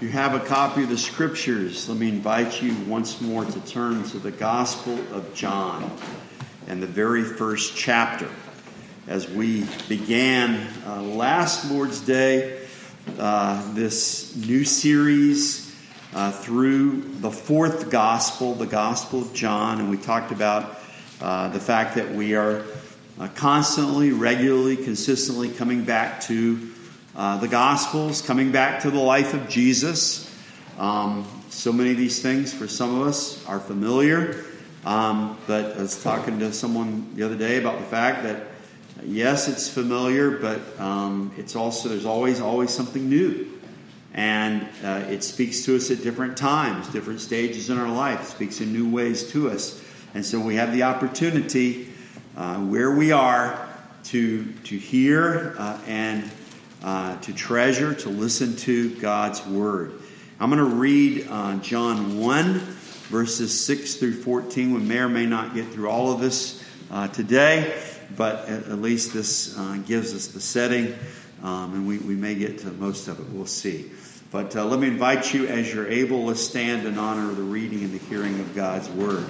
If you have a copy of the Scriptures, let me invite you once more to turn to the Gospel of John and the very first chapter. As we began last Lord's Day, this new series through the fourth Gospel, the Gospel of John, and we talked about the fact that we are constantly, regularly, consistently coming back to the Gospels, coming back to the life of Jesus. So many of these things for some of us are familiar. But I was talking to someone the other day about the fact that yes, it's familiar, but it's also there's always something new. And it speaks to us at different times, different stages in our life. It speaks in new ways to us. And so we have the opportunity where we are to hear and to treasure, to listen to God's Word. I'm going to read John 1, verses 6 through 14. We may or may not get through all of this today, but at least this gives us the setting, and we may get to most of it. We'll see. But let me invite you, as you're able, let's stand in honor of the reading and the hearing of God's Word.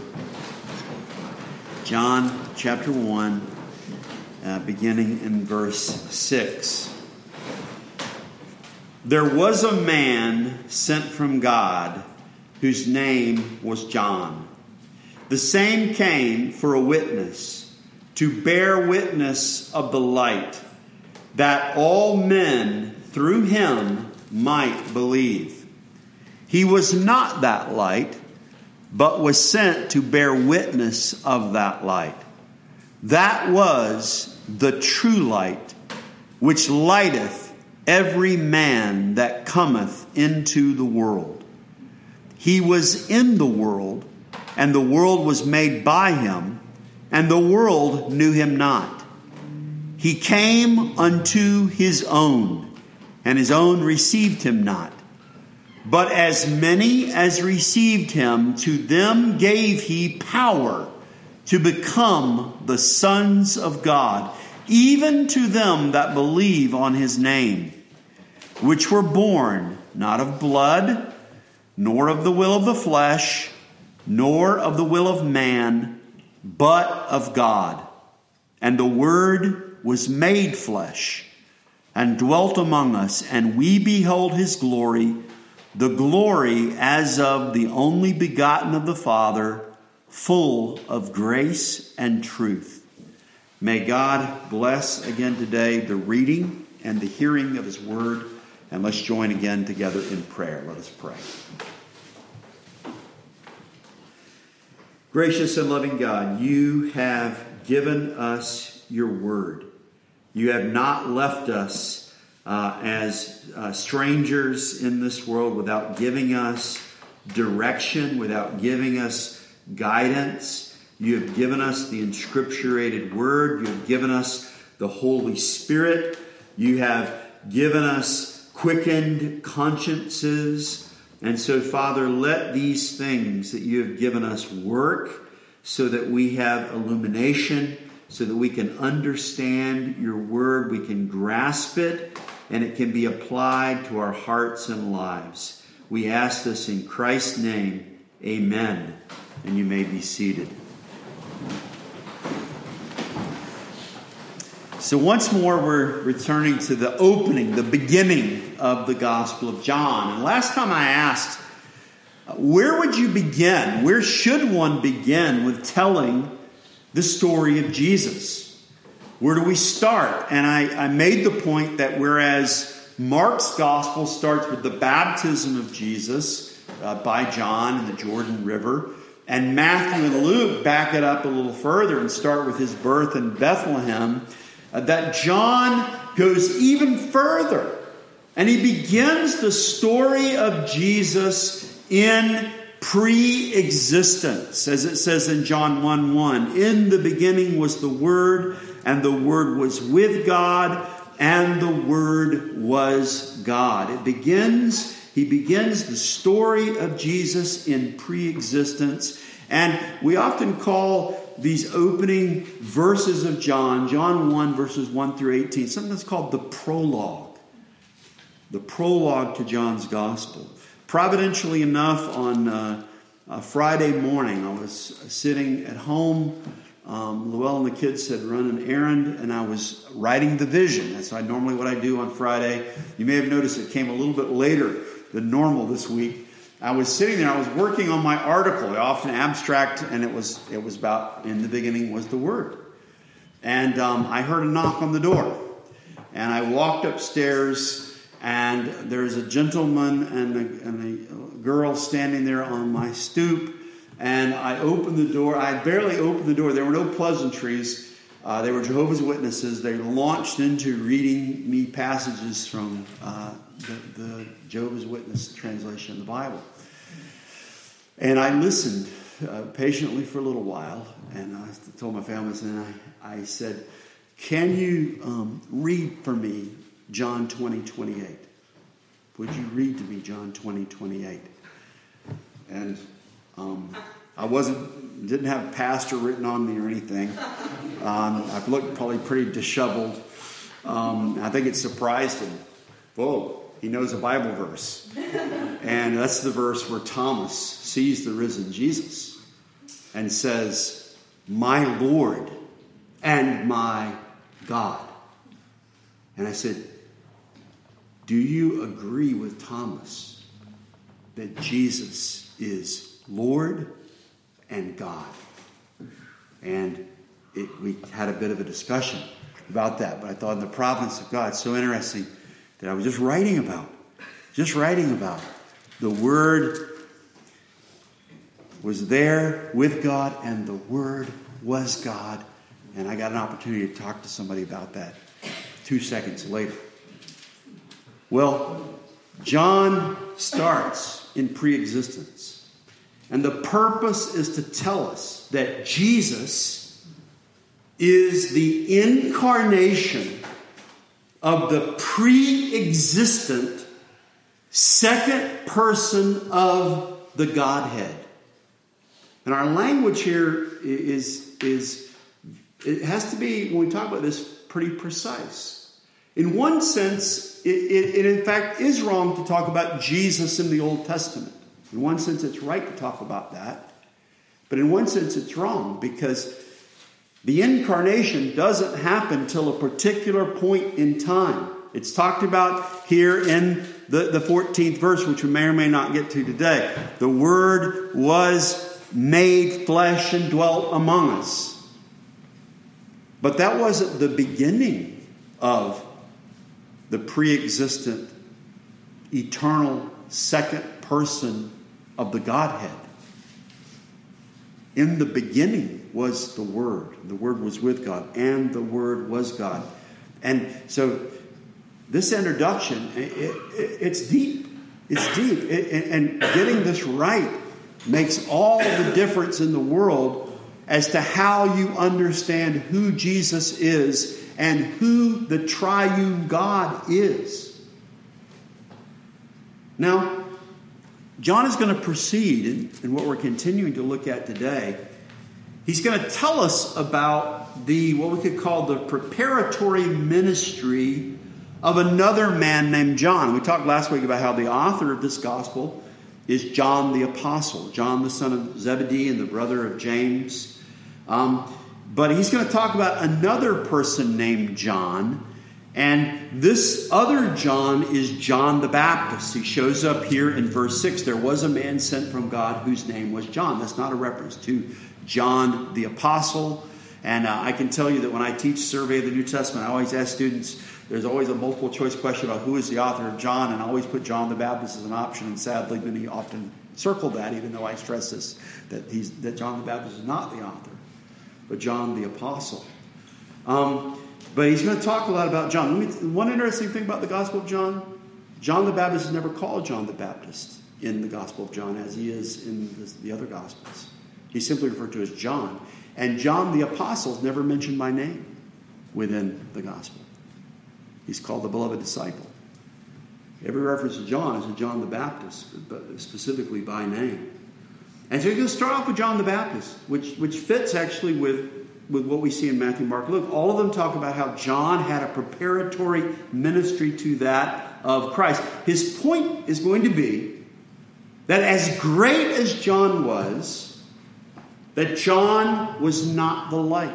John chapter 1, beginning in verse 6. There was a man sent from God whose name was John. The same came for a witness, to bear witness of the light, that all men through him might believe. He was not that light, but was sent to bear witness of that light. That was the true light, which lighteth every man that cometh into the world. He was in the world, and the world was made by him, and the world knew him not. He came unto his own, and his own received him not. But as many as received him, to them gave he power to become the sons of God, even to them that believe on his name, which were born not of blood, nor of the will of the flesh, nor of the will of man, but of God. And the Word was made flesh, and dwelt among us, and we beheld his glory, the glory as of the only begotten of the Father, full of grace and truth. May God bless again today the reading and the hearing of his word. And let's join again together in prayer. Let us pray. Gracious and loving God, you have given us your word. You have not left us as strangers in this world without giving us direction, without giving us guidance. You have given us the inscripturated word. You have given us the Holy Spirit. You have given us quickened consciences. And so, Father, let these things that you have given us work so that we have illumination, so that we can understand your word, we can grasp it, and it can be applied to our hearts and lives. We ask this in Christ's name. Amen. And you may be seated. So once more, we're returning to the opening, the beginning of the Gospel of John. And last time I asked, where would you begin? Where should one begin with telling the story of Jesus? Where do we start? And I made the point that whereas Mark's Gospel starts with the baptism of Jesus by John in the Jordan River, and Matthew and Luke back it up a little further and start with his birth in Bethlehem, that John goes even further. And he begins the story of Jesus in pre-existence. As it says in John 1:1, in the beginning was the Word, and the Word was with God, and the Word was God. He begins the story of Jesus in pre-existence. And we often call these opening verses of John 1, verses 1 through 18, sometimes called the prologue. the prologue to John's Gospel. Providentially enough, on Friday morning, I was sitting at home. Llewellyn and the kids had run an errand, and I was writing the vision. That's normally what I do on Friday. You may have noticed it came a little bit later than normal this week. I was sitting there. I was working on my article, often abstract, and it was about, in the beginning was the Word. And I heard a knock on the door. And I walked upstairs, and there's a gentleman and a girl standing there on my stoop. And I opened the door. I barely opened the door. There were no pleasantries. They were Jehovah's Witnesses. They launched into reading me passages from the Jehovah's Witness translation of the Bible. And I listened patiently for a little while. And I told my family, and I said, can you read for me John 20:28? Would you read to me John 20:28? And I didn't have pastor written on me or anything. I've looked probably pretty disheveled. I think it surprised him. Whoa, he knows a Bible verse. And that's the verse where Thomas sees the risen Jesus and says, my Lord and my God. And I said, do you agree with Thomas that Jesus is Lord and God? And we had a bit of a discussion about that, but I thought in the providence of God, so interesting that I was just writing about the Word was there with God, and the Word was God. And I got an opportunity to talk to somebody about that 2 seconds later. Well, John starts in pre-existence. And the purpose is to tell us that Jesus is the incarnation of the pre-existent second person of the Godhead. And our language here is it has to be, when we talk about this, pretty precise. In one sense, it in fact is wrong to talk about Jesus in the Old Testament. In one sense, it's right to talk about that. But in one sense, it's wrong, because the incarnation doesn't happen till a particular point in time. It's talked about here in the 14th verse, which we may or may not get to today. The Word was made flesh and dwelt among us. But that wasn't the beginning of the pre-existent, eternal second person of the Godhead. In the beginning was the Word. The Word was with God, and the Word was God. And so this introduction, it's deep. It's deep. And getting this right makes all the difference in the world as to how you understand who Jesus is and who the triune God is. Now, John is going to proceed in what we're continuing to look at today. He's going to tell us about what we could call the preparatory ministry of another man named John. We talked last week about how the author of this gospel is John the Apostle, John the son of Zebedee and the brother of James. But he's going to talk about another person named John. And this other John is John the Baptist. He shows up here in verse 6. There was a man sent from God whose name was John. That's not a reference to John the Apostle. And I can tell you that when I teach Survey of the New Testament, I always ask students, there's always a multiple choice question about who is the author of John, and I always put John the Baptist as an option, and sadly many often circle that, even though I stress this, that John the Baptist is not the author, but John the Apostle. But he's going to talk a lot about John. One interesting thing about the Gospel of John, John the Baptist is never called John the Baptist in the Gospel of John as he is in the other Gospels. He's simply referred to as John. And John the Apostle is never mentioned by name within the Gospel. He's called the beloved disciple. Every reference to John is to John the Baptist, but specifically by name. And so he's going to start off with John the Baptist, which fits actually with what we see in Matthew, Mark, Luke. All of them talk about how John had a preparatory ministry to that of Christ. His point is going to be that as great as John was, that John was not the light,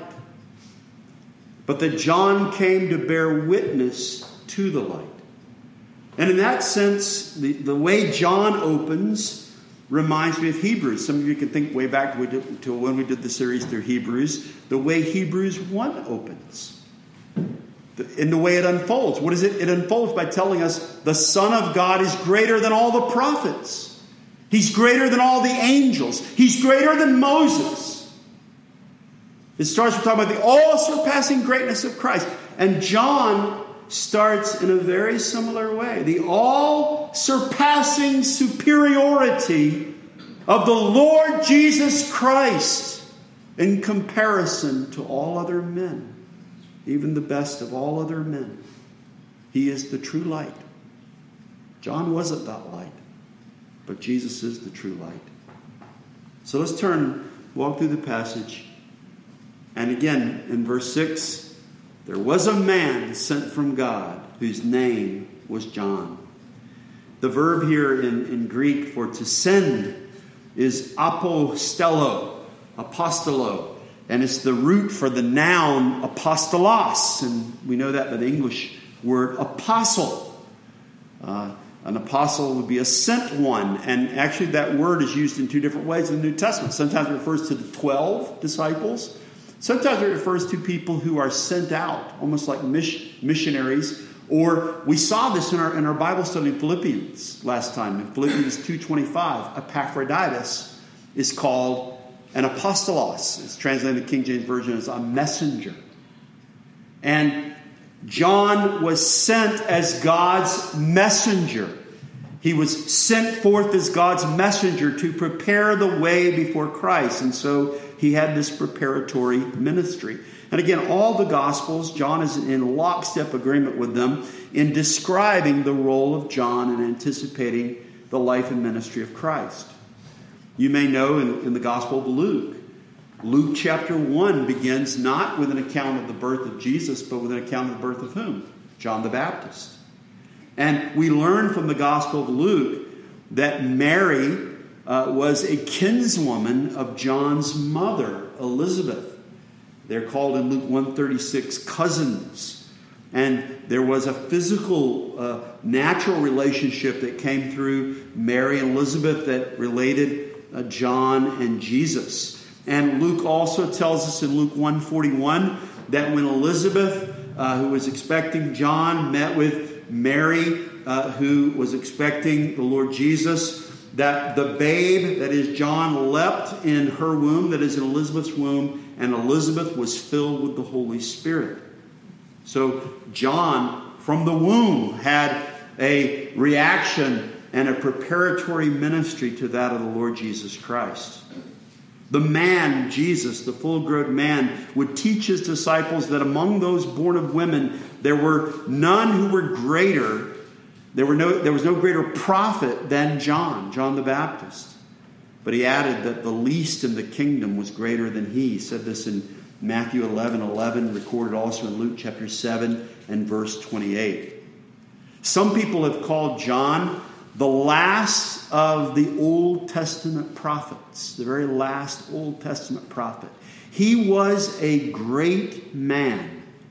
but that John came to bear witness to the light. And in that sense, the way John opens reminds me of Hebrews. Some of you can think way back to when we did the series through Hebrews, the way Hebrews 1 opens. In the way it unfolds. What is it? It unfolds by telling us the Son of God is greater than all the prophets. He's greater than all the angels. He's greater than Moses. It starts with talking about the all-surpassing greatness of Christ. And John starts in a very similar way. The all-surpassing superiority of the Lord Jesus Christ in comparison to all other men, even the best of all other men. He is the true light. John wasn't that light, but Jesus is the true light. So let's walk through the passage. And again, in verse 6, there was a man sent from God whose name was John. The verb here in Greek for to send is apostelo, and it's the root for the noun apostolos, and we know that by the English word apostle. An apostle would be a sent one, and actually that word is used in two different ways in the New Testament. Sometimes it refers to the 12 disciples. Sometimes it refers to people who are sent out, almost like missionaries. Or we saw this in our Bible study in Philippians last time. In Philippians 2:25, Epaphroditus is called an apostolos. It's translated in the King James Version as a messenger. And John was sent as God's messenger. He was sent forth as God's messenger to prepare the way before Christ. And so he had this preparatory ministry. And again, all the Gospels, John is in lockstep agreement with them in describing the role of John and anticipating the life and ministry of Christ. You may know in the Gospel of Luke chapter 1 begins not with an account of the birth of Jesus, but with an account of the birth of whom? John the Baptist. And we learn from the Gospel of Luke that Mary was a kinswoman of John's mother, Elizabeth. They're called in Luke 1:36 cousins. And there was a physical, natural relationship that came through Mary and Elizabeth that related John and Jesus. And Luke also tells us in Luke 1:41 that when Elizabeth, who was expecting John, met with Mary, who was expecting the Lord Jesus, that the babe, that is John, leapt in her womb, that is in Elizabeth's womb, and Elizabeth was filled with the Holy Spirit. So John, from the womb, had a reaction and a preparatory ministry to that of the Lord Jesus Christ. The man, Jesus, the full-grown man, would teach his disciples that among those born of women, there were none who were greater. There was no greater prophet than John the Baptist. But he added that the least in the kingdom was greater than he. He said this in Matthew 11:11, recorded also in Luke chapter 7 and verse 28. Some people have called John the last of the Old Testament prophets, the very last Old Testament prophet. He was a great man.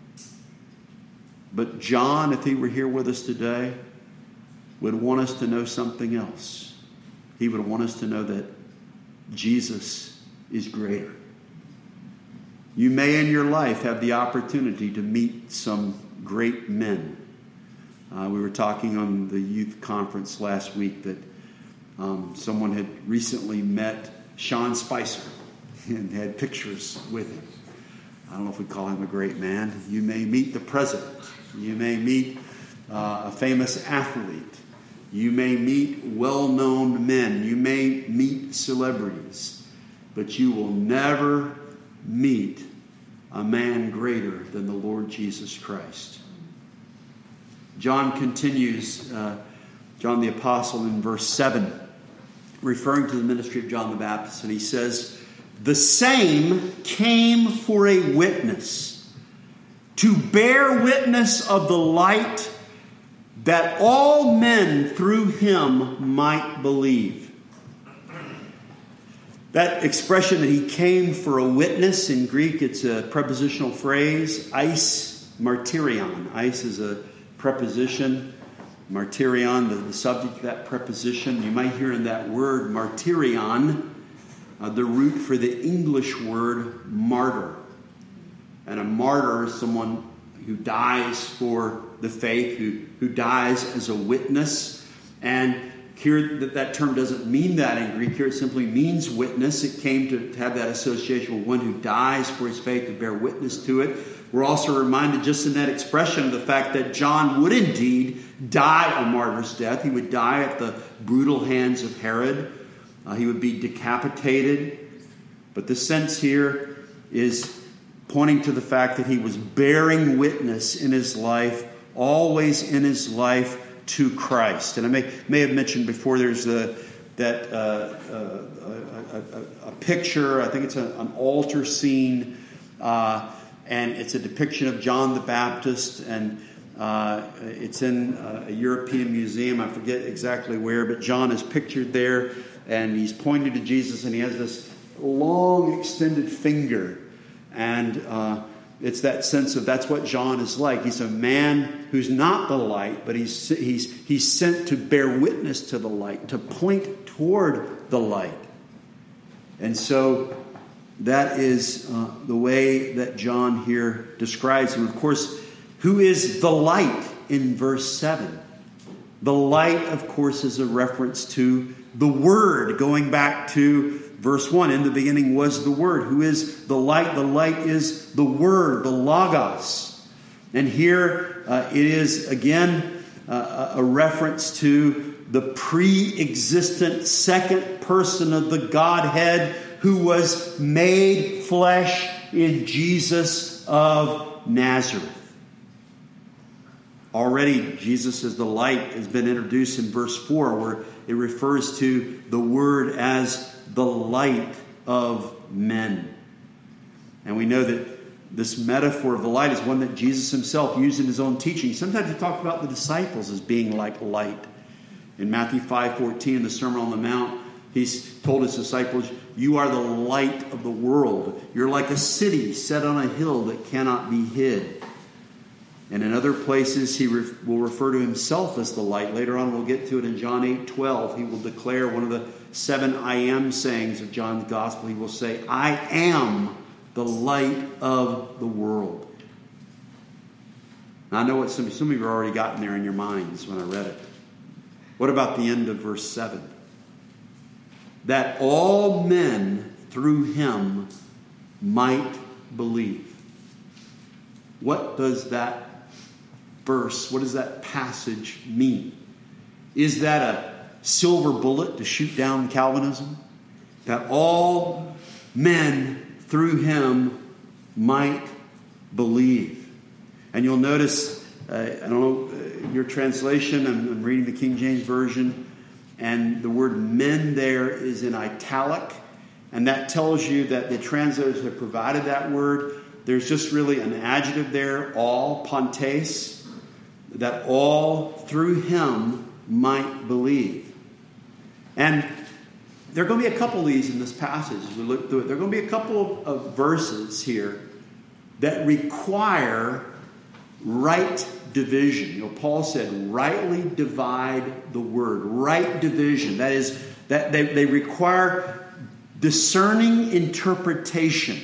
But John, if he were here with us today, would want us to know something else. He would want us to know that Jesus is greater. You may in your life have the opportunity to meet some great men. We were talking on the youth conference last week that someone had recently met Sean Spicer and had pictures with him. I don't know if we call him a great man. You may meet the president. You may meet a famous athlete. You may meet well-known men. You may meet celebrities. But you will never meet a man greater than the Lord Jesus Christ. John continues, John the Apostle in verse 7, referring to the ministry of John the Baptist, and he says, "The same came for a witness, to bear witness of the light, that all men through him might believe. That expression that he came for a witness, in Greek it's a prepositional phrase, eis martyrion. Eis is a preposition. Martyrion, the subject of that preposition. You might hear in that word martyrion the root for the English word martyr. And a martyr is someone who dies for the faith, who dies as a witness. And here that term doesn't mean that in Greek. Here it simply means witness. It came to have that association with one who dies for his faith, to bear witness to it. We're also reminded just in that expression of the fact that John would indeed die a martyr's death. He would die at the brutal hands of Herod. He would be decapitated. But the sense here is pointing to the fact that he was bearing witness in his life, always in his life, to Christ. And I may have mentioned before, there's a picture, I think it's an altar scene, and it's a depiction of John the Baptist, and it's in a European museum. I forget exactly where, but John is pictured there, and he's pointing to Jesus, and he has this long extended finger, and it's that sense of that's what John is like. He's a man who's not the light, but he's sent to bear witness to the light, to point toward the light. And so that is the way that John here describes him. Of course, who is the light in verse 7? The light, of course, is a reference to the Word, going back to verse 1. In the beginning was the Word. Who is the light? The light is the Word, the Logos. And here it is, again, a reference to the pre-existent second person of the Godhead, who was made flesh in Jesus of Nazareth. Already, Jesus as the light has been introduced in verse 4, where it refers to the Word as the light of men. And we know that this metaphor of the light is one that Jesus himself used in his own teaching. Sometimes he talked about the disciples as being like light. In Matthew 5:14, in the Sermon on the Mount, he's told his disciples, you are the light of the world. You're like a city set on a hill that cannot be hid. And in other places, he will refer to himself as the light. Later on, we'll get to it in John 8:12. He will declare one of the 7 I am sayings of John's gospel. He will say, I am the light of the world. Now, I know what some of you have already gotten there in your minds when I read it. What about the end of verse 7? That all men through him might believe. What does that verse, what does that passage mean? Is that a silver bullet to shoot down Calvinism? That all men through him might believe. And you'll notice, I don't know your translation, I'm reading the King James Version, and the word men there is in italic, and that tells you that the translators have provided that word. There's just really an adjective there, all, pantes, that all through him might believe. And there are going to be a couple of these in this passage as we look through it. There are going to be a couple of verses here that require right division. You know, Paul said, rightly divide the word. Right division. That is, that they require discerning interpretation.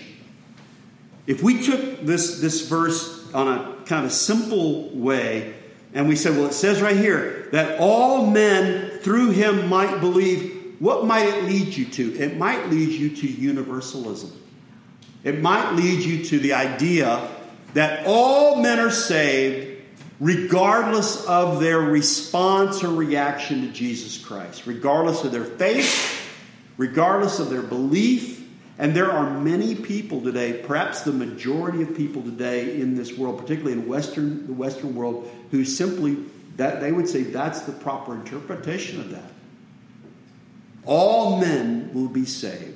If we took this verse on a kind of a simple way, and we said, well, it says right here that all men through him might believe, what might it lead you to? It might lead you to universalism. It might lead you to the idea that all men are saved regardless of their response or reaction to Jesus Christ, regardless of their faith, regardless of their belief. And there are many people today, perhaps the majority of people today in this world, particularly in the Western world, who simply, that they would say that's the proper interpretation of that. All men will be saved.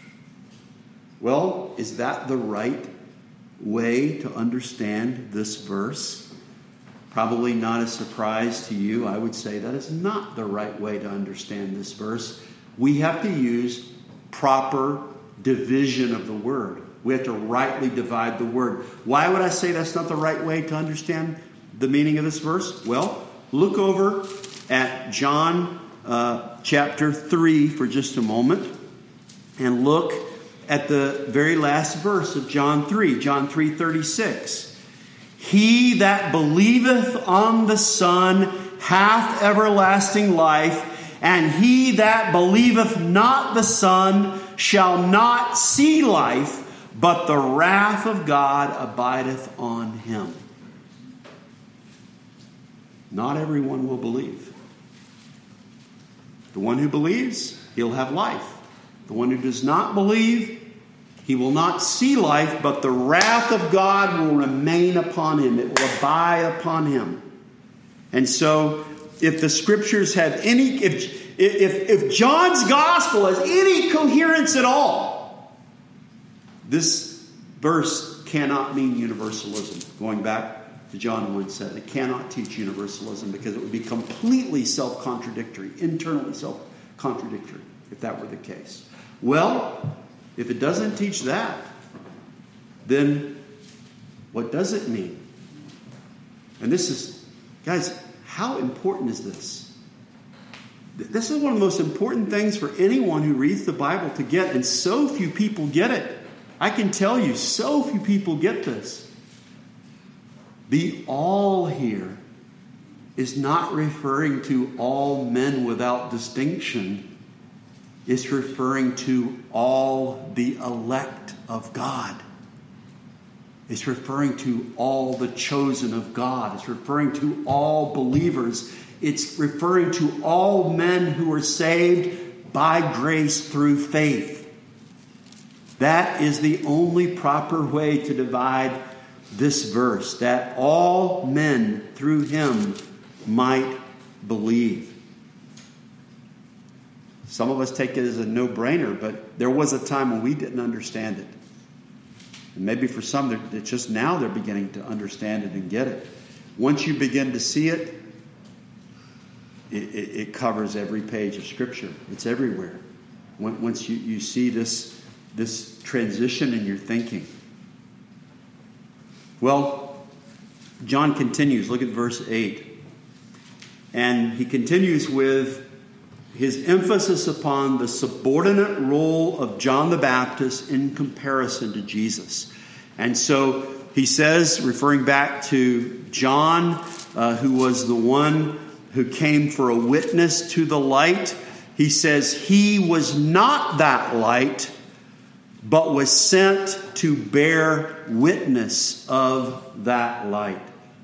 Well, is that the right way to understand this verse? Probably not a surprise to you. I would say that is not the right way to understand this verse. We have to use proper division of the word. We have to rightly divide the word. Why would I say that's not the right way to understand the meaning of this verse? Well, look over at John chapter 3 for just a moment and look at the very last verse of John 3, John 3:36. He that believeth on the Son hath everlasting life, and he that believeth not the Son shall not see life, but the wrath of God abideth on him. Not everyone will believe. The one who believes, he'll have life. The one who does not believe, he will not see life, but the wrath of God will remain upon him. It will abide upon him. And so, if the scriptures have any, if John's gospel has any coherence at all, this verse cannot mean universalism. Going back to John 1:7, it cannot teach universalism because it would be completely self-contradictory, internally self-contradictory, if that were the case. Well, if it doesn't teach that, then what does it mean? And this is, guys, how important is this? This is one of the most important things for anyone who reads the Bible to get, and so few people get it. I can tell you, so few people get this. The all here is not referring to all men without distinction. It's referring to all the elect of God. It's referring to all the chosen of God. It's referring to all believers. It's referring to all men who are saved by grace through faith. That is the only proper way to divide this verse, that all men through him might believe. Some of us take it as a no-brainer, but there was a time when we didn't understand it. And maybe for some, it's just now they're beginning to understand it and get it. Once you begin to see it, it covers every page of Scripture. It's everywhere. Once you see this transition in your thinking. Well, John continues. Look at verse 8. And he continues with his emphasis upon the subordinate role of John the Baptist in comparison to Jesus. And so he says, referring back to John, who was the one who came for a witness to the light, he says, he was not that light, but was sent to bear witness of that light.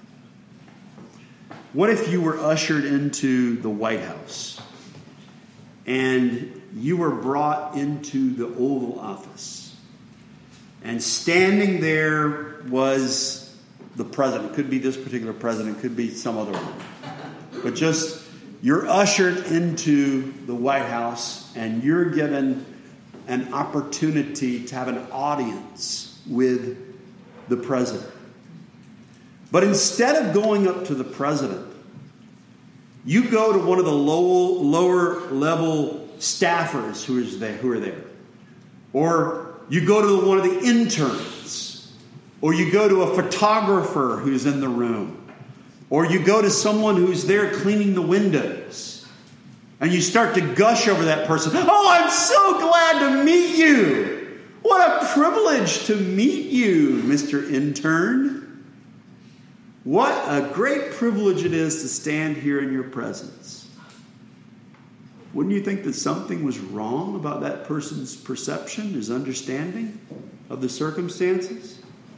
What if you were ushered into the White House and you were brought into the Oval Office, and standing there was the president? It could be this particular president, it could be some other one. But just, you're ushered into the White House and you're given an opportunity to have an audience with the president. But instead of going up to the president, you go to one of the lower level staffers who are there. Or you go to one of the interns. Or you go to a photographer who's in the room. Or you go to someone who's there cleaning the windows. And you start to gush over that person. Oh, I'm so glad to meet you. What a privilege to meet you, Mr. Intern. What a great privilege it is to stand here in your presence. Wouldn't you think that something was wrong about that person's perception, his understanding of the circumstances?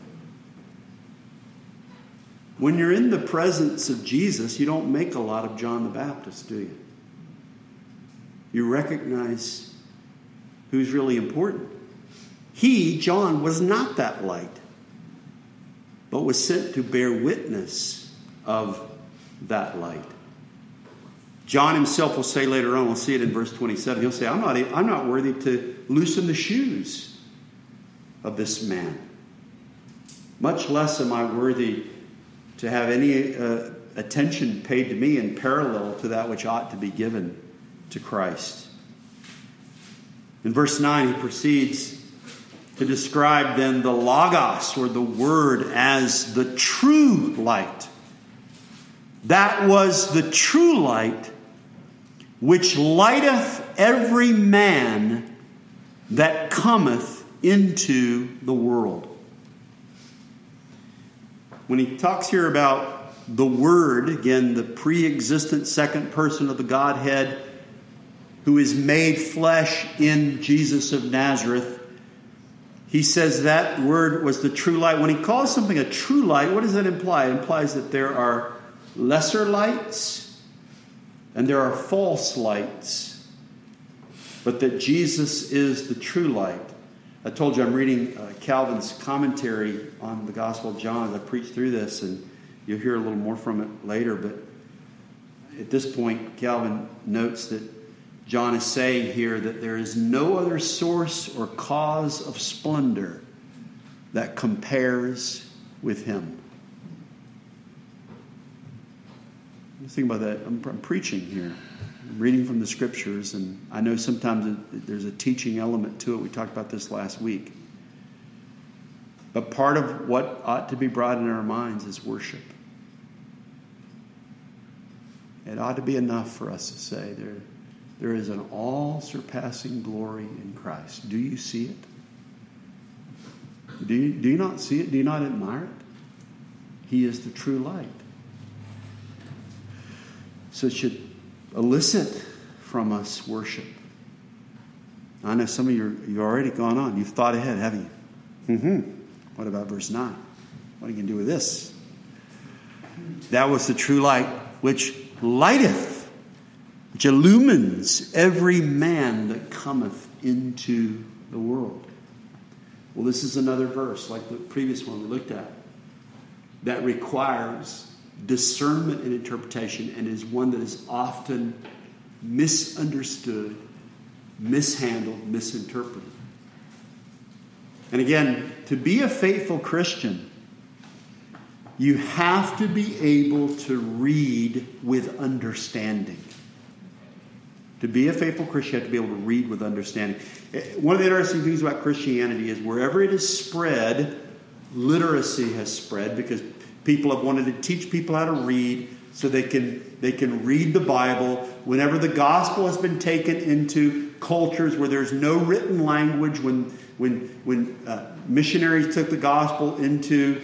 When you're in the presence of Jesus, you don't make a lot of John the Baptist, do you? You recognize who's really important. He, John, was not that light, but was sent to bear witness of that light. John himself will say later on, we'll see it in verse 27, he'll say, I'm not worthy to loosen the shoes of this man. Much less am I worthy to have any attention paid to me in parallel to that which ought to be given to Christ. In verse 9, he proceeds to describe then the Logos, or the Word, as the true light. That was the true light which lighteth every man that cometh into the world. When he talks here about the Word, again, the pre-existent second person of the Godhead, who is made flesh in Jesus of Nazareth, he says that Word was the true light. When he calls something a true light, what does that imply? It implies that there are lesser lights and there are false lights, but that Jesus is the true light. I told you I'm reading Calvin's commentary on the Gospel of John as I preach through this, and you'll hear a little more from it later, but at this point, Calvin notes that John is saying here that there is no other source or cause of splendor that compares with him. Think about that. I'm preaching here. I'm reading from the Scriptures, and I know sometimes there's a teaching element to it. We talked about this last week. But part of what ought to be brought in our minds is worship. It ought to be enough for us to say there is an all-surpassing glory in Christ. Do you see it? Do you not see it? Do you not admire it? He is the true light. So it should elicit from us worship. I know some of you, you've already gone on. You've thought ahead, haven't you? What about verse 9? What are you going to do with this? That was the true light which lighteth, which illumines every man that cometh into the world. Well, this is another verse, like the previous one we looked at, that requires discernment and interpretation, and is one that is often misunderstood, mishandled, misinterpreted. And again, to be a faithful Christian, you have to be able to read with understanding. To be a faithful Christian, you have to be able to read with understanding. One of the interesting things about Christianity is wherever it is spread, literacy has spread, because people have wanted to teach people how to read so they can read the Bible. Whenever the gospel has been taken into cultures where there's no written language, when missionaries took the gospel into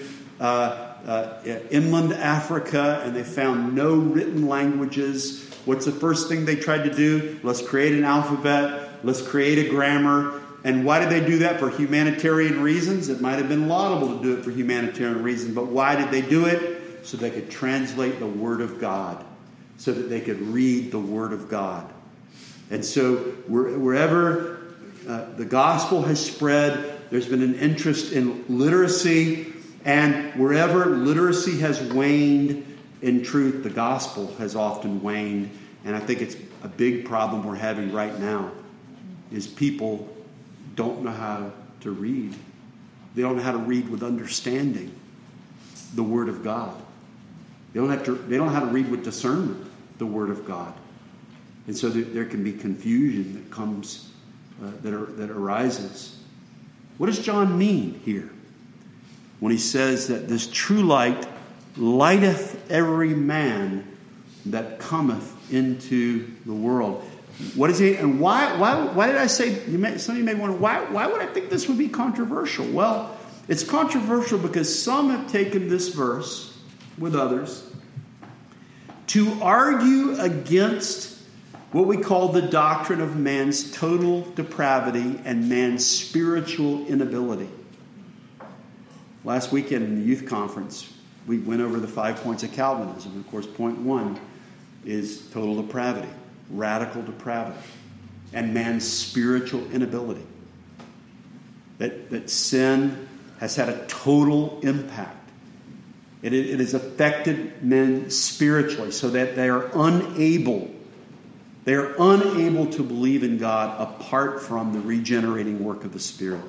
inland Africa and they found no written languages, what's the first thing they tried to do? Let's create an alphabet. Let's create a grammar. And why did they do that? For humanitarian reasons? It might have been laudable to do it for humanitarian reasons, but why did they do it? So they could translate the Word of God, so that they could read the Word of God. And so wherever the gospel has spread, there's been an interest in literacy, and wherever literacy has waned, in truth, the gospel has often waned. And I think it's a big problem we're having right now, is people don't know how to read. They don't know how to read with understanding the Word of God. They don't know how to read with discernment the Word of God. And so there can be confusion that comes, that arises. What does John mean here when he says that this true light lighteth every man that cometh into the world? What is he, and why did I say, some of you may wonder, why would I think this would be controversial? Well, it's controversial because some have taken this verse with others to argue against what we call the doctrine of man's total depravity and man's spiritual inability. Last weekend in the youth conference, we went over the 5 points of Calvinism. Of course, point 1 is total depravity. Radical depravity, and man's spiritual inability. That sin has had a total impact. It has affected men spiritually, so that they are unable to believe in God apart from the regenerating work of the Spirit.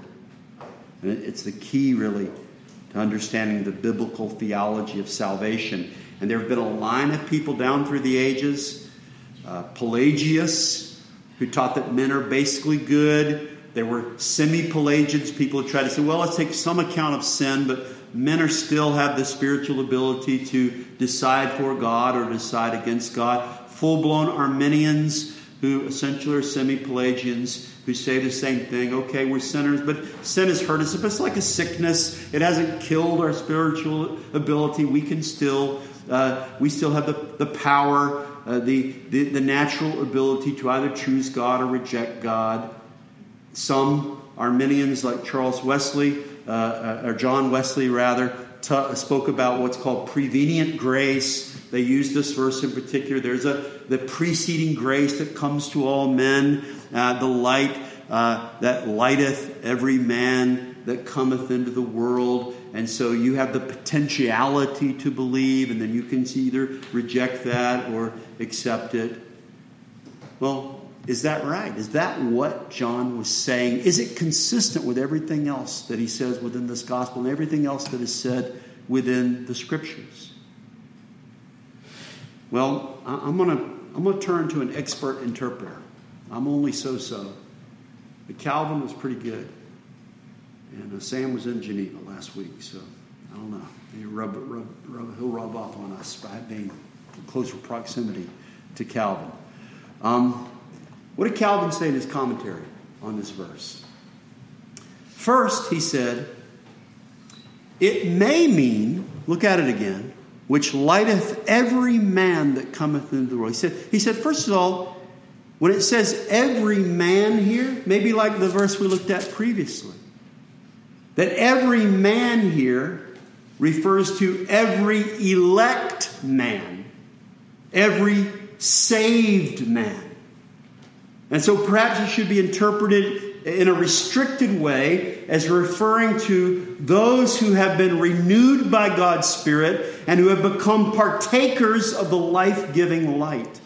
And it's the key, really, to understanding the biblical theology of salvation. And there have been a line of people down through the ages. Pelagius, who taught that men are basically good. There were semi-Pelagians, people who tried to say, well, let's take some account of sin, but men still have the spiritual ability to decide for God or decide against God. Full-blown Arminians, who essentially are semi-Pelagians, who say the same thing. Okay, we're sinners, but sin has hurt us. But it's like a sickness. It hasn't killed our spiritual ability. We can still, we still have the power, the natural ability to either choose God or reject God. Some Arminians, like Charles Wesley, or John Wesley rather, spoke about what's called prevenient grace. They use this verse in particular. There's the preceding grace that comes to all men, the light that lighteth every man that cometh into the world. And so you have the potentiality to believe, and then you can either reject that or accept it. Well, is that right? Is that what John was saying? Is it consistent with everything else that he says within this gospel and everything else that is said within the Scriptures? Well, I'm going to turn to an expert interpreter. I'm only so-so. But Calvin was pretty good. And Sam was in Geneva last week, so I don't know. He'll rub off on us by being in closer proximity to Calvin. What did Calvin say in his commentary on this verse? First, he said, it may mean, look at it again, which lighteth every man that cometh into the world. He said, first of all, when it says every man here, maybe like the verse we looked at previously, that every man here refers to every elect man, every saved man. And so perhaps it should be interpreted in a restricted way as referring to those who have been renewed by God's Spirit and who have become partakers of the life-giving light.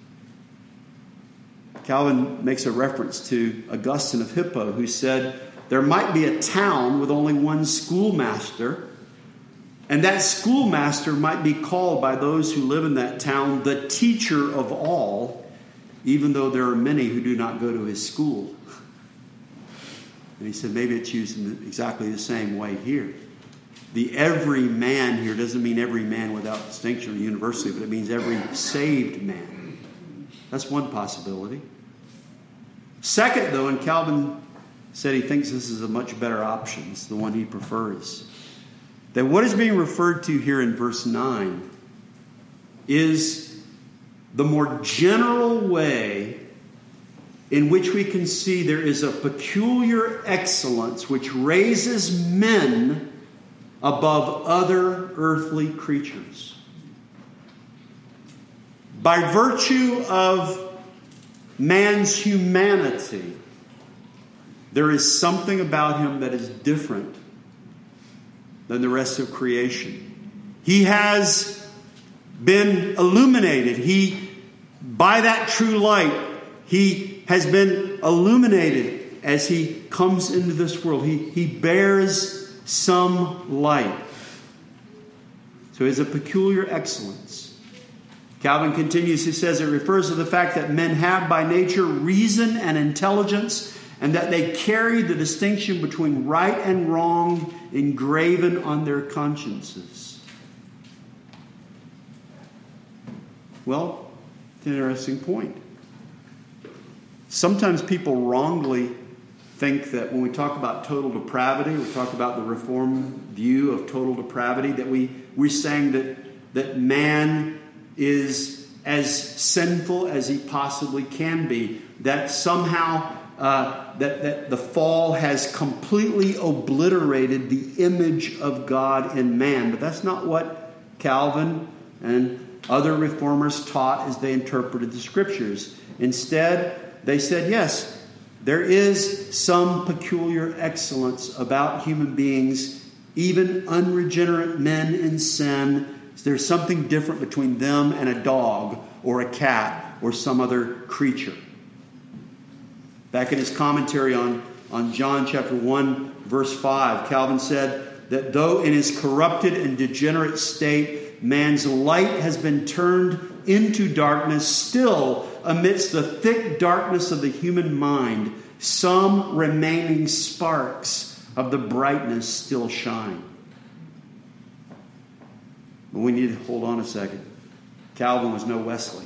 Calvin makes a reference to Augustine of Hippo, who said there might be a town with only one schoolmaster, and that schoolmaster might be called by those who live in that town the teacher of all, even though there are many who do not go to his school. And he said maybe it's used in exactly the same way here. The every man here doesn't mean every man without distinction or university, but it means every saved man. That's one possibility. Second, though, and Calvin said he thinks this is a much better option. It's the one he prefers. That what is being referred to here in verse 9 is the more general way in which we can see there is a peculiar excellence which raises men above other earthly creatures. By virtue of man's humanity, there is something about him that is different than the rest of creation. He has been illuminated. By that true light, he has been illuminated as he comes into this world. He bears some light. So he has a peculiar excellence. Calvin continues, he says it refers to the fact that men have by nature reason and intelligence, and that they carry the distinction between right and wrong engraven on their consciences. Well, it's an interesting point. Sometimes people wrongly think that when we talk about total depravity, we talk about the Reformed view of total depravity, that we're saying that man is as sinful as he possibly can be, that somehow that the fall has completely obliterated the image of God in man. But that's not what Calvin and other reformers taught as they interpreted the Scriptures. Instead, they said, yes, there is some peculiar excellence about human beings, even unregenerate men in sin. There's something different between them and a dog or a cat or some other creature. Back in his commentary on John chapter 1, verse 5, Calvin said that though in his corrupted and degenerate state man's light has been turned into darkness, still amidst the thick darkness of the human mind, some remaining sparks of the brightness still shine. But we need to hold on a second. Calvin was no Wesley.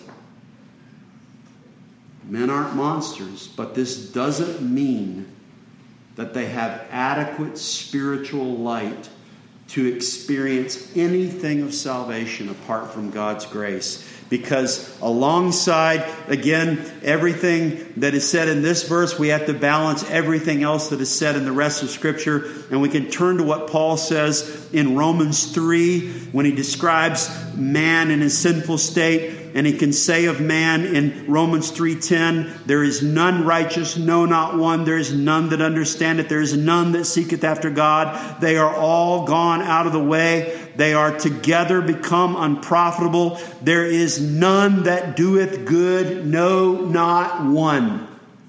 Men aren't monsters, but this doesn't mean that they have adequate spiritual light to experience anything of salvation apart from God's grace. Because alongside, again, everything that is said in this verse, we have to balance everything else that is said in the rest of Scripture. And we can turn to what Paul says in Romans 3 when he describes man in his sinful state. And he can say of man in Romans 3:10, there is none righteous, no, not one. There is none that understandeth. There is none that seeketh after God. They are all gone out of the way. They are together become unprofitable. There is none that doeth good, no, not one.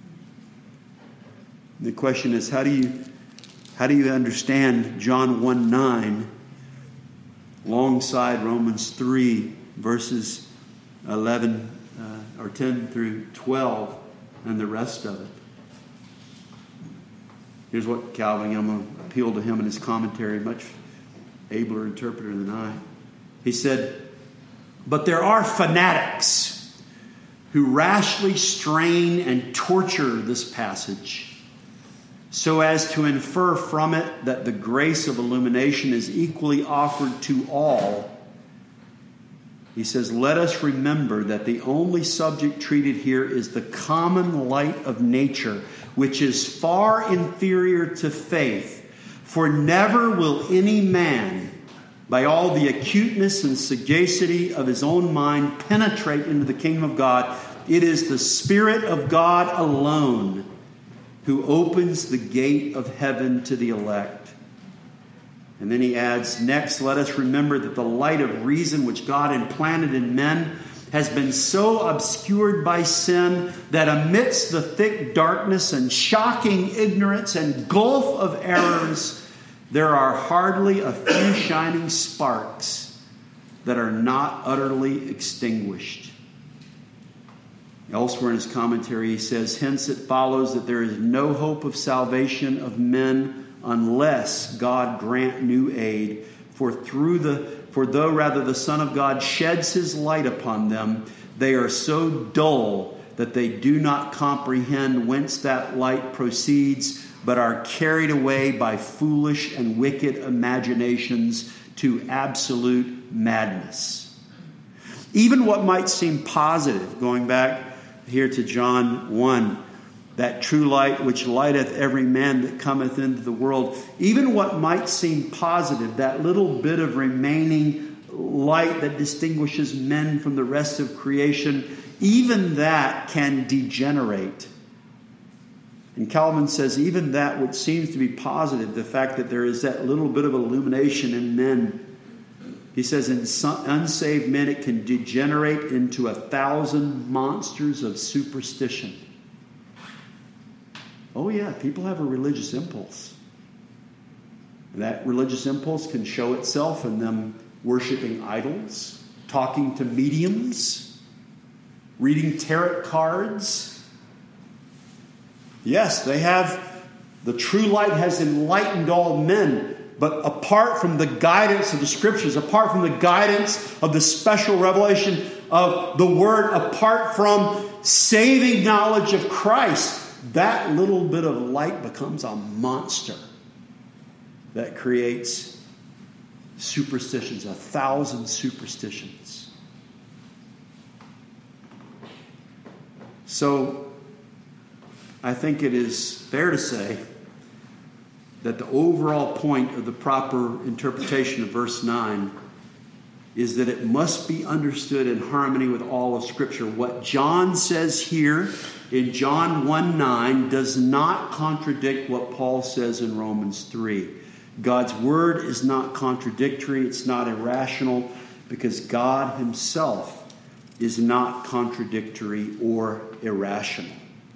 The question is, how do you understand John 1:9 alongside Romans 3 verses 11 or 10 through 12 and the rest of it? Here's what Calvin, I'm going to appeal to him in his commentary, much abler interpreter than I. He said, but there are fanatics who rashly strain and torture this passage so as to infer from it that the grace of illumination is equally offered to all. He says, let us remember that the only subject treated here is the common light of nature, which is far inferior to faith. For never will any man, by all the acuteness and sagacity of his own mind, penetrate into the kingdom of God. It is the Spirit of God alone who opens the gate of heaven to the elect. And then he adds, next, let us remember that the light of reason which God implanted in men has been so obscured by sin that amidst the thick darkness and shocking ignorance and gulf of errors, there are hardly a few shining sparks that are not utterly extinguished. Elsewhere in his commentary, he says, hence it follows that there is no hope of salvation of men unless God grant new aid. For though the Son of God sheds his light upon them, they are so dull that they do not comprehend whence that light proceeds, but are carried away by foolish and wicked imaginations to absolute madness. Even what might seem positive, going back here to John 1, that true light which lighteth every man that cometh into the world, even what might seem positive, that little bit of remaining light that distinguishes men from the rest of creation, even that can degenerate. And Calvin says even that which seems to be positive, the fact that there is that little bit of illumination in men, he says in unsaved men it can degenerate into 1,000 monsters of superstition. Oh yeah, people have a religious impulse. That religious impulse can show itself in them worshiping idols, talking to mediums, reading tarot cards. Yes, they have, the true light has enlightened all men, but apart from the guidance of the Scriptures, apart from the guidance of the special revelation of the Word, apart from saving knowledge of Christ, that little bit of light becomes a monster that creates superstitions, 1,000 superstitions. So, I think it is fair to say that the overall point of the proper interpretation of verse 9 is that it must be understood in harmony with all of Scripture. What John says here in John 1:9 does not contradict what Paul says in Romans 3. God's word is not contradictory. It's not irrational because God himself is not contradictory or irrational.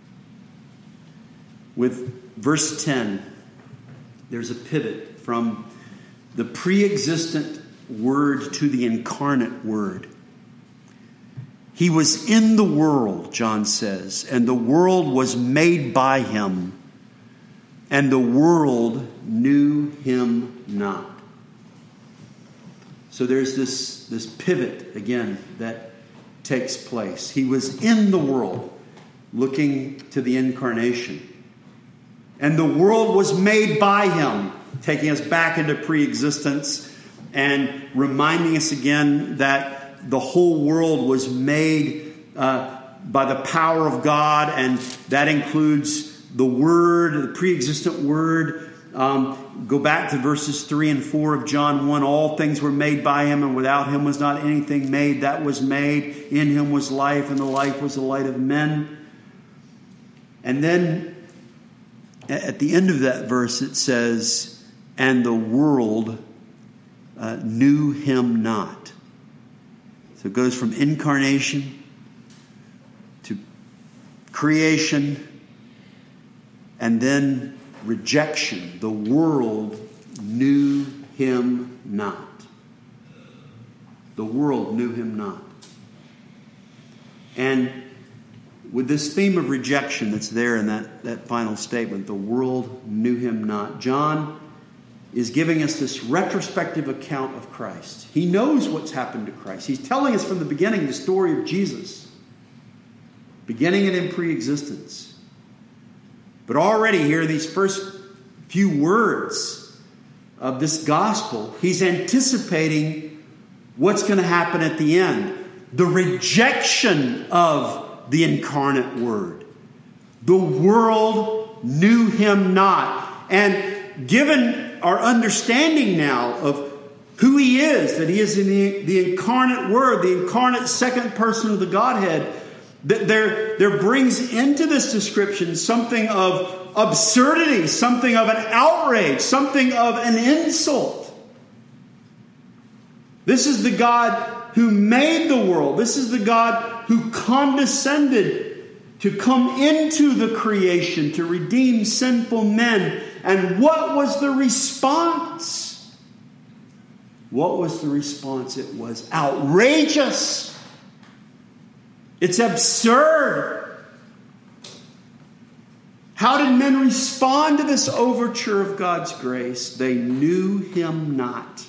With verse 10, there's a pivot from the pre-existent word to the incarnate word. He was in the world, John says, and the world was made by him, and the world knew him not. So there's this pivot again that takes place. He was in the world, looking to the incarnation. And the world was made by him, taking us back into pre-existence and reminding us again that the whole world was made by the power of God, and that includes the Word, the pre-existent Word. Go back to verses 3 and 4 of John 1. All things were made by him, and without him was not anything made that was made. In him was life, and the life was the light of men. And then at the end of that verse it says, and the world knew him not. So it goes from incarnation to creation and then rejection. The world knew him not. The world knew him not. And with this theme of rejection that's there in that final statement, the world knew him not, John is giving us this retrospective account of Christ. He knows what's happened to Christ. He's telling us from the beginning the story of Jesus, beginning it in pre-existence. But already here, these first few words of this gospel, he's anticipating what's going to happen at the end. The rejection of the incarnate Word. The world knew him not. And given our understanding now of who he is, that he is in the incarnate Word, the incarnate second person of the Godhead, that there brings into this description something of absurdity, something of an outrage, something of an insult. This is the God who made the world. This is the God who condescended to come into the creation to redeem sinful men. And what was the response? What was the response? It was outrageous. It's absurd. How did men respond to this overture of God's grace? They knew him not.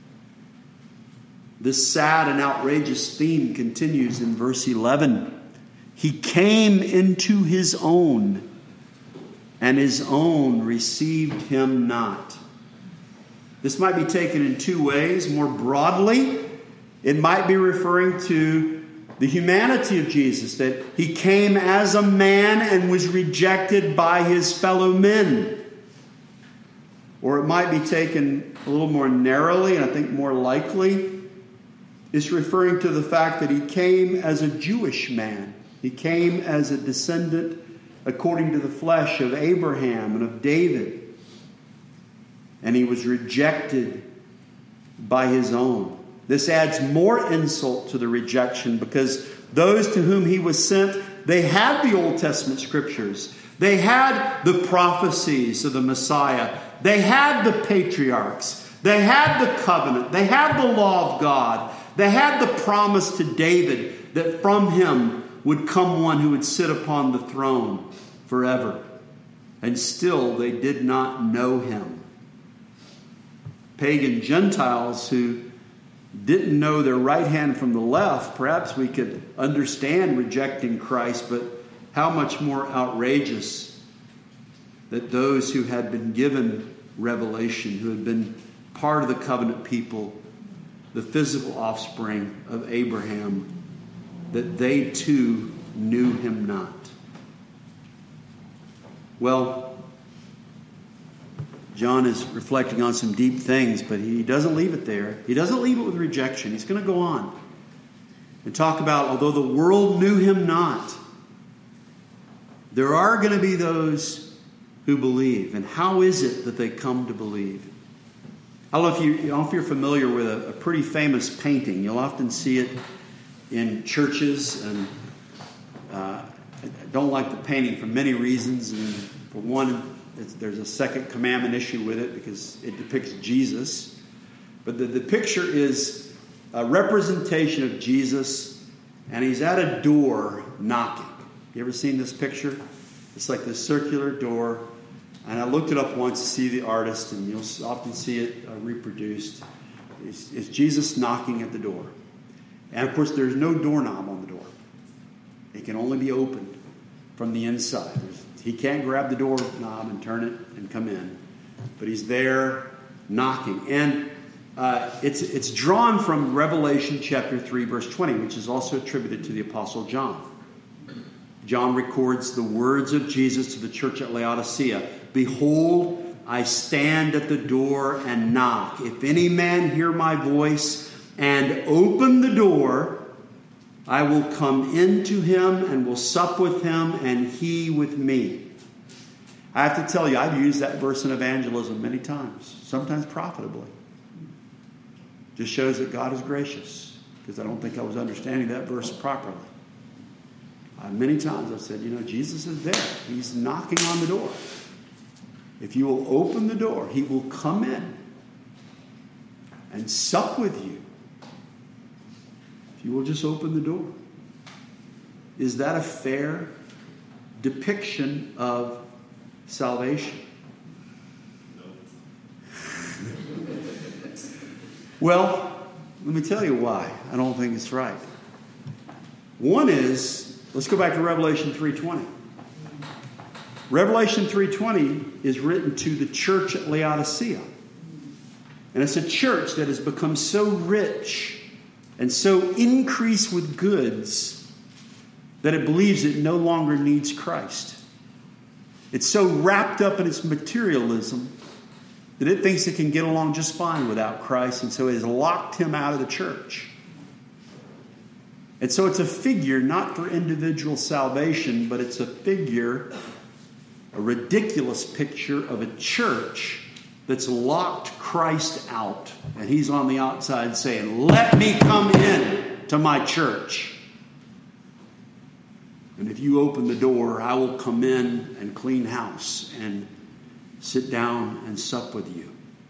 This sad and outrageous theme continues in verse 11. He came into his own, and his own received him not. This might be taken in two ways. More broadly, it might be referring to the humanity of Jesus, that he came as a man and was rejected by his fellow men. Or it might be taken a little more narrowly, and I think more likely, is referring to the fact that he came as a Jewish man. He came as a descendant, according to the flesh, of Abraham and of David. And he was rejected by his own. This adds more insult to the rejection, because those to whom he was sent, they had the Old Testament scriptures. They had the prophecies of the Messiah. They had the patriarchs. They had the covenant. They had the law of God. They had the promise to David that from him would come one who would sit upon the throne forever. And still they did not know him. Pagan Gentiles who didn't know their right hand from the left, perhaps we could understand rejecting Christ, but how much more outrageous that those who had been given revelation, who had been part of the covenant people, the physical offspring of Abraham, that they too knew him not. Well, John is reflecting on some deep things, but he doesn't leave it there. He doesn't leave it with rejection. He's going to go on and talk about, although the world knew him not, there are going to be those who believe. And how is it that they come to believe? I don't know if you're familiar with a pretty famous painting. You'll often see it in churches, and I don't like the painting for many reasons. And for one, there's a second commandment issue with it because it depicts Jesus. But the picture is a representation of Jesus, and he's at a door knocking. You ever seen this picture? It's like this circular door. And I looked it up once to see the artist, and you'll often see it reproduced. It's Jesus knocking at the door. And of course, there's no doorknob on the door. It can only be opened from the inside. He can't grab the doorknob and turn it and come in. But he's there knocking. And it's drawn from Revelation chapter 3, verse 20, which is also attributed to the Apostle John. John records the words of Jesus to the church at Laodicea. Behold, I stand at the door and knock. If any man hear my voice and open the door, I will come into him and will sup with him and he with me. I have to tell you, I've used that verse in evangelism many times, sometimes profitably. Just shows that God is gracious, because I don't think I was understanding that verse properly. Many times I've said, Jesus is there. He's knocking on the door. If you will open the door, he will come in and sup with you. If you will just open the door. Is that a fair depiction of salvation? No. Well, let me tell you why I don't think it's right. One is, let's go back to Revelation 3:20. Revelation 3:20 is written to the church at Laodicea. And it's a church that has become so rich and so increased with goods that it believes it no longer needs Christ. It's so wrapped up in its materialism that it thinks it can get along just fine without Christ, and so it has locked him out of the church. And so it's a figure not for individual salvation, but it's a figure, a ridiculous picture of a church that's locked Christ out. And he's on the outside saying, let me come in to my church. And if you open the door, I will come in and clean house and sit down and sup with you.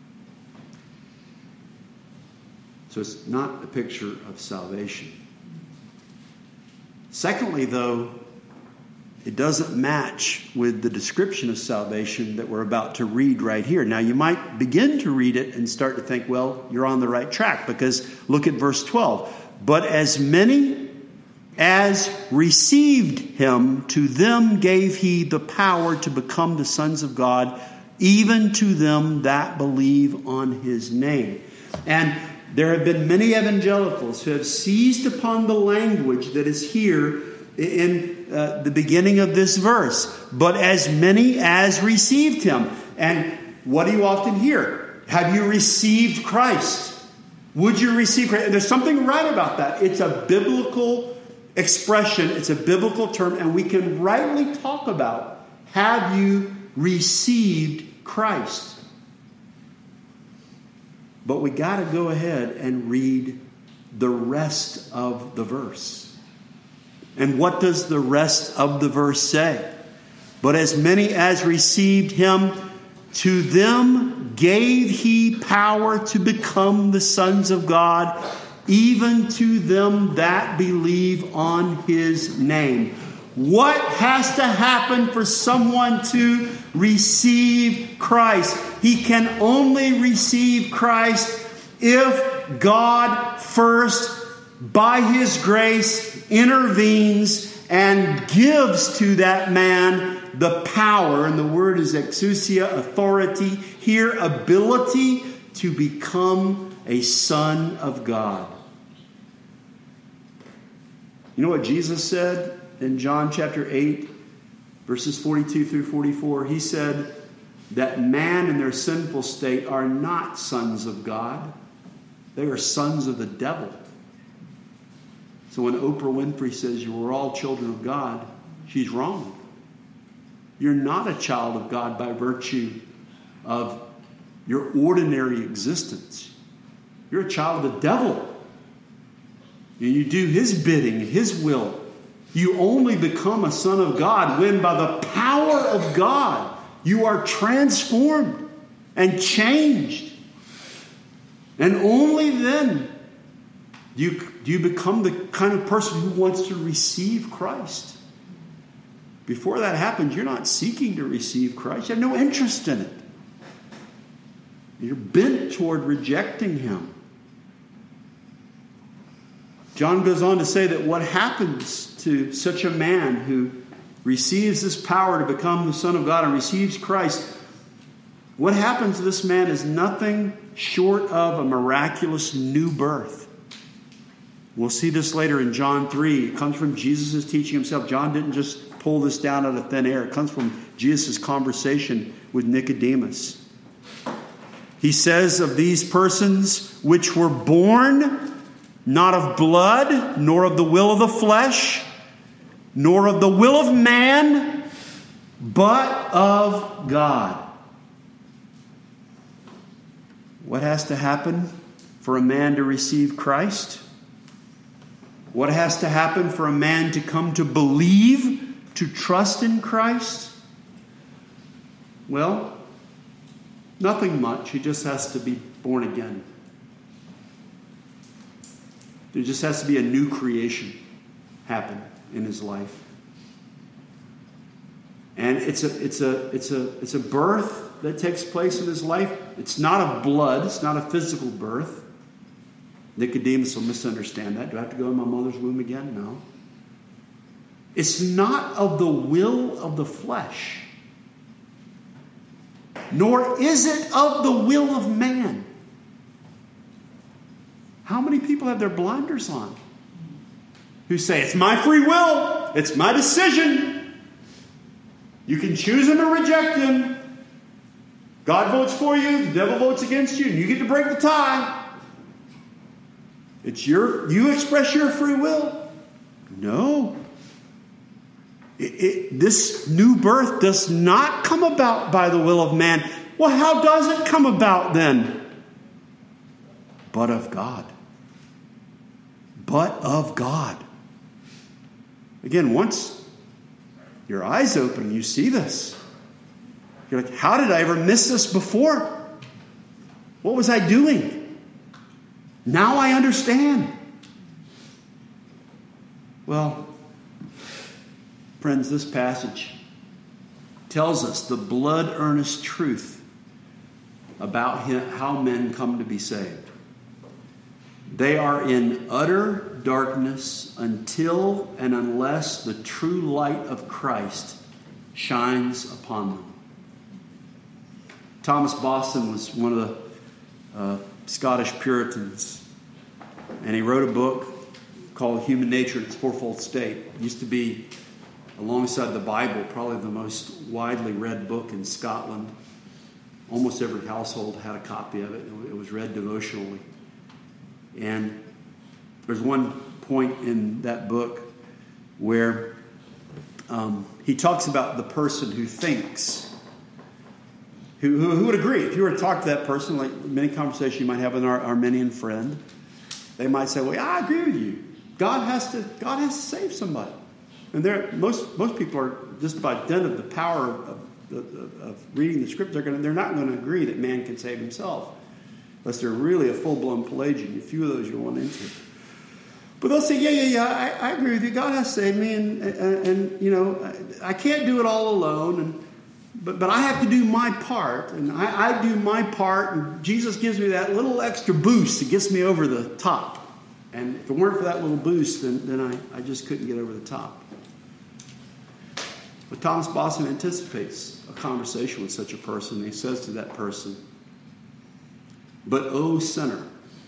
So it's not a picture of salvation. Secondly, though, it doesn't match with the description of salvation that we're about to read right here. Now, you might begin to read it and start to think, well, you're on the right track, because look at verse 12. But as many as received him, to them gave he the power to become the sons of God, even to them that believe on his name. And there have been many evangelicals who have seized upon the language that is here in the beginning of this verse. But as many as received him. And what do you often hear? Have you received Christ? Would you receive Christ? And there's something right about that. It's a biblical expression. It's a biblical term. And we can rightly talk about, have you received Christ? But we got to go ahead and read the rest of the verse. And what does the rest of the verse say? But as many as received him, to them gave he power to become the sons of God, even to them that believe on his name. What has to happen for someone to receive Christ? He can only receive Christ if God first, by his grace, intervenes and gives to that man the power. And the word is exousia, authority. Here, ability to become a son of God. You know what Jesus said in John chapter 8, verses 42 through 44? He said that man in their sinful state are not sons of God. They are sons of the devil. So when Oprah Winfrey says you are all children of God, she's wrong. You're not a child of God by virtue of your ordinary existence. You're a child of the devil. And you do his bidding, his will. You only become a son of God when, by the power of God, you are transformed and changed. And only then do you become the kind of person who wants to receive Christ. Before that happens, you're not seeking to receive Christ. You have no interest in it. You're bent toward rejecting him. John goes on to say that what happens to such a man who receives this power to become the Son of God and receives Christ, what happens to this man is nothing short of a miraculous new birth. We'll see this later in John 3. It comes from Jesus' teaching himself. John didn't just pull this down out of thin air. It comes from Jesus' conversation with Nicodemus. He says of these persons which were born not of blood, nor of the will of the flesh, nor of the will of man, but of God. What has to happen for a man to receive Christ? What has to happen for a man to come to believe, to trust in Christ? Well, nothing much. He just has to be born again. There just has to be a new creation happen in his life. And it's a birth that takes place in his life. It's not of blood. It's not a physical birth. Nicodemus will misunderstand that. Do I have to go in my mother's womb again? No. It's not of the will of the flesh. Nor is it of the will of man. How many people have their blinders on? Who say, it's my free will. It's my decision. You can choose him or reject him. God votes for you. The devil votes against you. And you get to break the tie. You express your free will. No. This new birth does not come about by the will of man. Well, how does it come about then? But of God. But of God. Again, once your eyes open, you see this. You're like, how did I ever miss this before? What was I doing? Now I understand. Well, friends, this passage tells us the blood-earnest truth about how men come to be saved. They are in utter darkness until and unless the true light of Christ shines upon them. Thomas Boston was one of the Scottish Puritans, and he wrote a book called Human Nature in its Fourfold State. It used to be, alongside the Bible, probably the most widely read book in Scotland. Almost every household had a copy of it. It was read devotionally. And there's one point in that book where he talks about the person who thinks, who would agree. If you were to talk to that person, like many conversations you might have with an Arminian friend, they might say, well, yeah, I agree with you. God has to save somebody. And most people are, just by dint of the power of reading the scripture, they're not going to agree that man can save himself. Unless they're really a full-blown Pelagian. A few of those you'll run into. But they'll say, yeah, I agree with you. God has saved me, and you know, I can't do it all alone. But I have to do my part, and I do my part, and Jesus gives me that little extra boost that gets me over the top. And if it weren't for that little boost, then I just couldn't get over the top. But Thomas Boston anticipates a conversation with such a person. He says to that person, but, O sinner,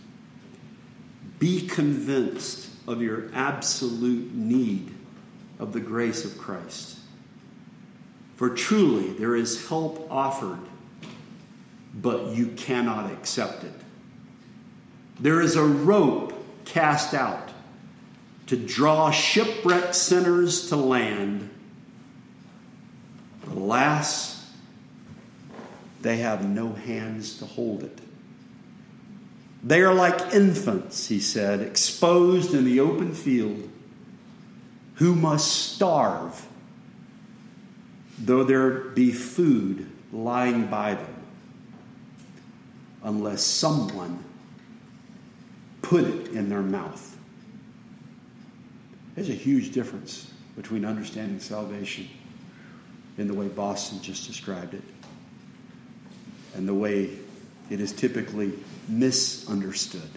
be convinced of your absolute need of the grace of Christ. For truly there is help offered, but you cannot accept it. There is a rope cast out to draw shipwrecked sinners to land. But alas, they have no hands to hold it. They are like infants, he said, exposed in the open field, who must starve, though there be food lying by them, unless someone put it in their mouth. There's a huge difference between understanding salvation in the way Boston just described it and the way it is typically misunderstood.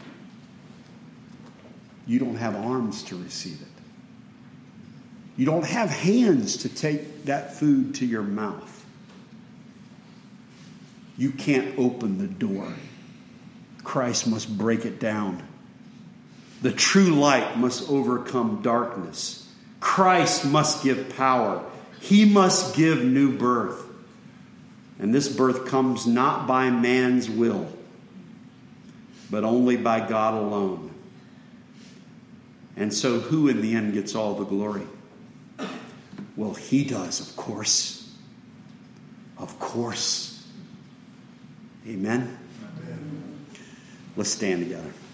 You don't have arms to receive it. You don't have hands to take that food to your mouth. You can't open the door. Christ must break it down. The true light must overcome darkness. Christ must give power. He must give new birth. And this birth comes not by man's will, but only by God alone. And so who in the end gets all the glory? Well, he does, of course. Of course. Amen? Let's stand together.